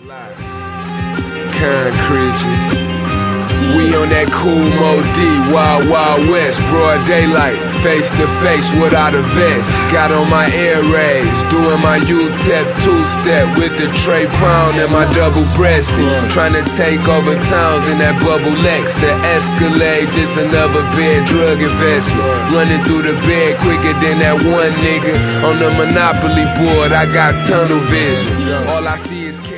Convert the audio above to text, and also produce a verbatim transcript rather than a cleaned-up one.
Kind creatures. We on that cool Mo D, Wild Wild West, broad daylight, face to face without a vest. Got on my air rays, doing my U T E P two-step with the Trey Pound and my double-breasted. Trying to take over towns in that bubble Lex. The Escalade, just another bad drug investment. Running through the bed quicker than that one nigga on the Monopoly board. I got tunnel vision. All I see is